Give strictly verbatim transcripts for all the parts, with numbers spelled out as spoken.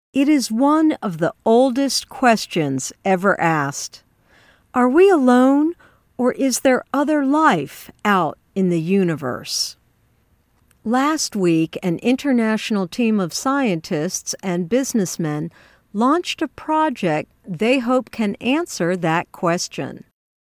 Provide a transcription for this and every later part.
It is one of the oldest questions ever asked. Are we alone, or is there other life out in the universe? Last week, an international team of scientists and businessmen launched a project they hope can answer that question.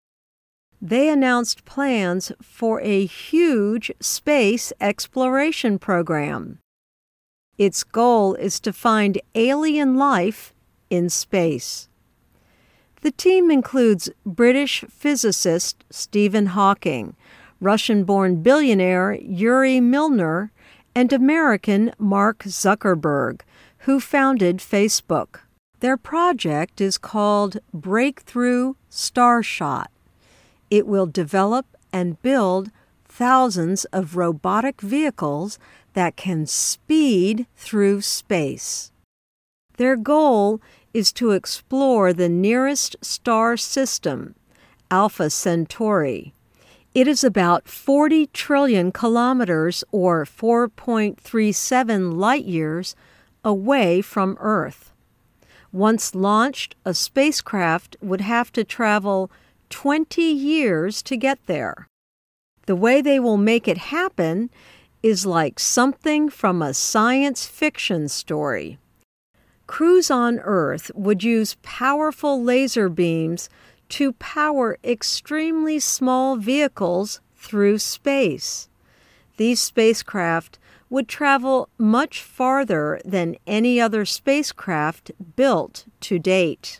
They announced plans for a huge space exploration program. Its goal is to find alien life in space. The team includes British physicist Stephen Hawking, Russian-born billionaire Yuri Milner, and American Mark Zuckerberg, who founded Facebook. Their project is called Breakthrough Starshot. It will develop and build thousands of robotic vehicles that can speed through space. Their goal is to explore the nearest star system, Alpha Centauri. It is about forty trillion kilometers or four point three seven light years away from Earth. Once launched, a spacecraft would have to travel twenty years to get there. The way they will make it happen is like something from a science fiction story. Crews on Earth would use powerful laser beams to power extremely small vehicles through space. These spacecraft would travel much farther than any other spacecraft built to date.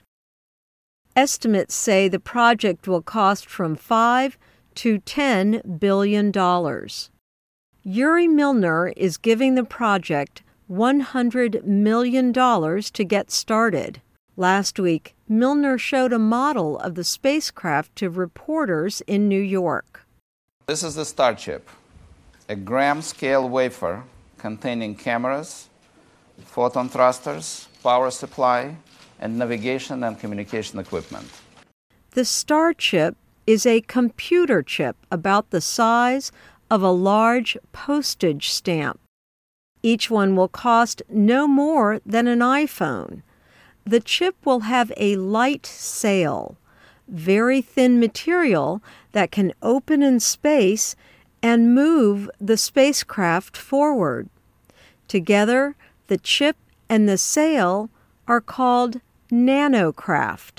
Estimates say the project will cost from five to ten billion dollars. Yuri Milner is giving the project one hundred million dollars to get started. Last week, Milner showed a model of the spacecraft to reporters in New York. This is the Starchip, a gram-scale wafer containing cameras, photon thrusters, power supply, and navigation and communication equipment. The Starchip is a computer chip about the size of a large postage stamp. Each one will cost no more than an iPhone. The chip will have a light sail, very thin material that can open in space and move the spacecraft forward. Together, the chip and the sail are called nanocraft.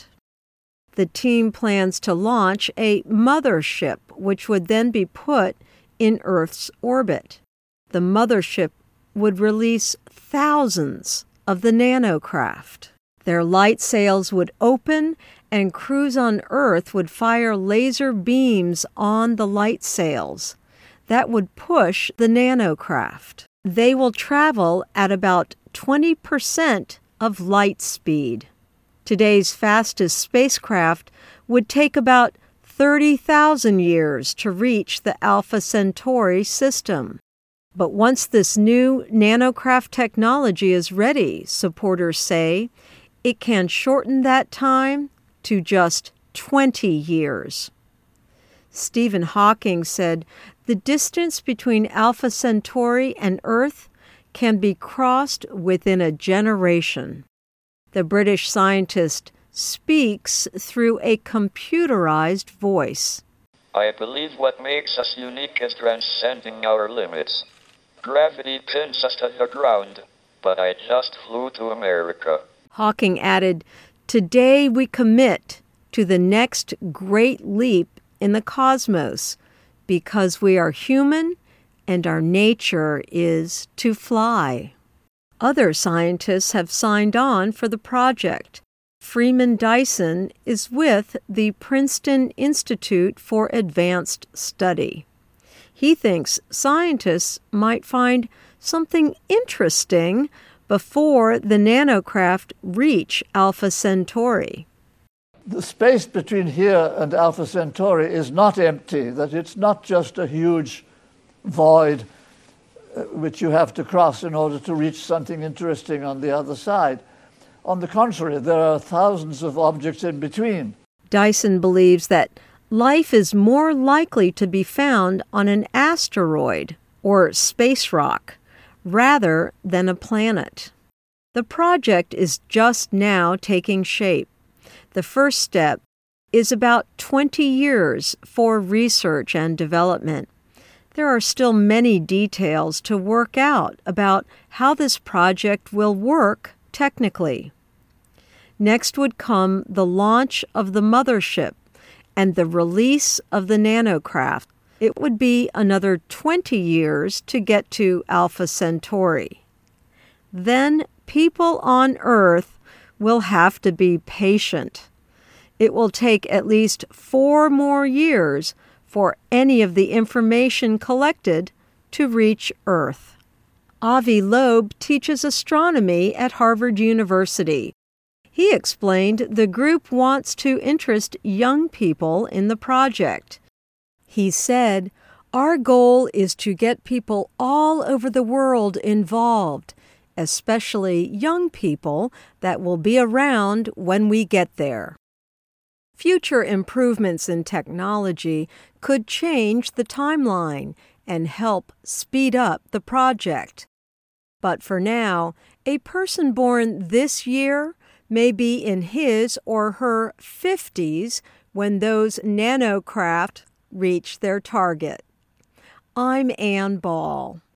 The team plans to launch a mothership, which would then be put in Earth's orbit. The mothership would release thousands of the nanocraft. Their light sails would open, and crews on Earth would fire laser beams on the light sails. That would push the nanocraft. They will travel at about twenty percent of light speed. Today's fastest spacecraft would take about thirty thousand years to reach the Alpha Centauri system. But once this new nanocraft technology is ready, supporters say, it can shorten that time to just twenty years. Stephen Hawking said the distance between Alpha Centauri and Earth can be crossed within a generation. The British scientist speaks through a computerized voice. I believe what makes us unique is transcending our limits. Gravity pins us to the ground, but I just flew to America. Hawking added, today we commit to the next great leap in the cosmos because we are human and our nature is to fly. Other scientists have signed on for the project. Freeman Dyson is with the Princeton Institute for Advanced Study. He thinks scientists might find something interesting before the nanocraft reach Alpha Centauri. The space between here and Alpha Centauri is not empty, that it's not just a huge void uh, which you have to cross in order to reach something interesting on the other side. On the contrary, there are thousands of objects in between. Dyson believes that life is more likely to be found on an asteroid or space rock rather than a planet. The project is just now taking shape. The first step is about twenty years for research and development. There are still many details to work out about how this project will work technically. Next would come the launch of the mothership and the release of the nanocraft. It would be another twenty years to get to Alpha Centauri. Then people on Earth will have to be patient. It will take at least four more years for any of the information collected to reach Earth. Avi Loeb teaches astronomy at Harvard University. He explained the group wants to interest young people in the project. He said, "Our goal is to get people all over the world involved, especially young people that will be around when we get there." Future improvements in technology could change the timeline and help speed up the project. But for now, a person born this year may be in his or her fifties when those nanocraft reach their target. I'm Ann Ball.